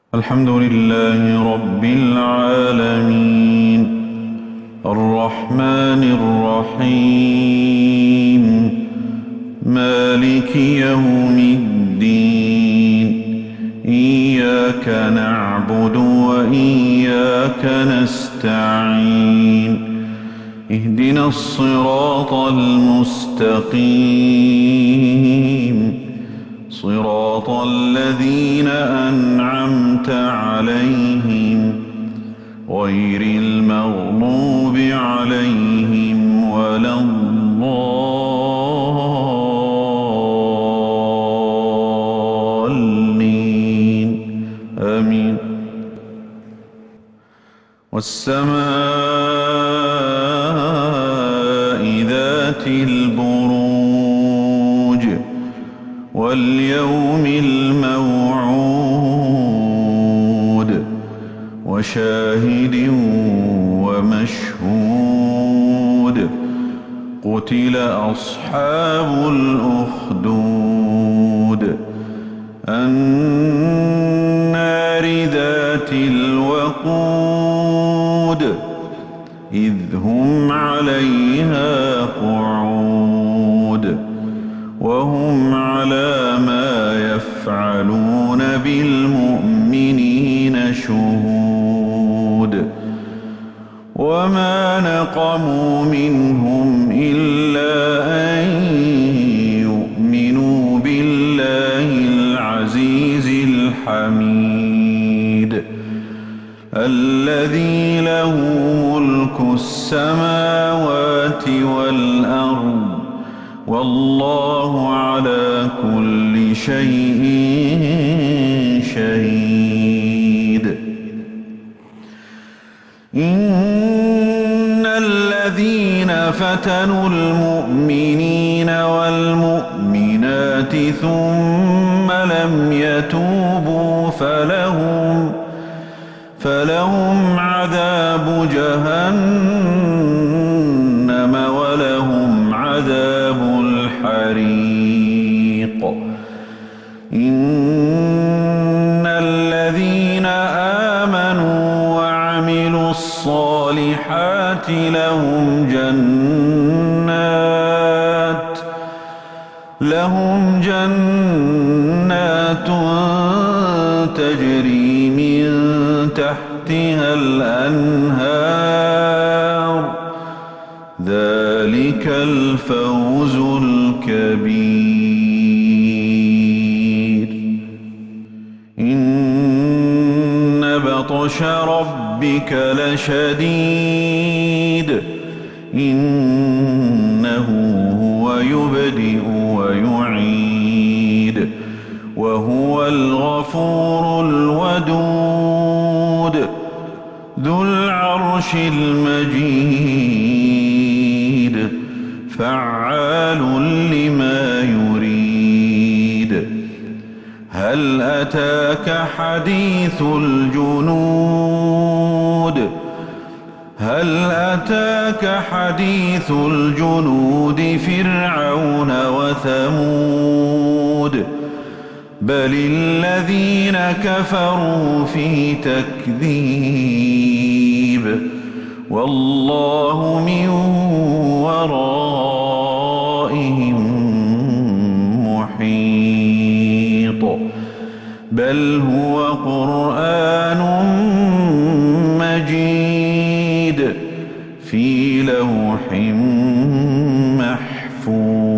الحمد لله رب العالمين الرحمن الرحيم مالك يوم الدين إياك نعبد وإياك نستعين اهدنا الصراط المستقيم صراط الذين أنعمت عليهم غير المغضوب عليهم ولا الضالين آمين. والسماء ذات البروج واليوم الموعود وشاهد ومشهود قتل أصحاب الأخدود النار ذات الوقود إذ هم عليها قعود وهم على ما يفعلون بالمؤمنين شهود وما نقموا منهم إلا أن يؤمنوا بالله العزيز الحميد الذي له ملك السماوات والأرض والله على كل شيء شهيد. إن الذين فتنوا المؤمنين والمؤمنات ثم لم يتوبوا فلهم عذاب جهنم ولهم عذاب الحريق. إن الذين آمنوا وعملوا الصالحات لهم جنات تجري من تحتها الأنهار ذلك الفوز الكبير. إن بطش ربك لشديد إنه هو يبدئ ويعيد وهو الغفور الودود ذو العرش المجيد فعال لما يريد. هل أتاك حديث الجنود فرعون وثمود بل الذين كفروا في تكذيب والله من ورائهم محيط بل هو قرآن مجيد في لوح محفوظ.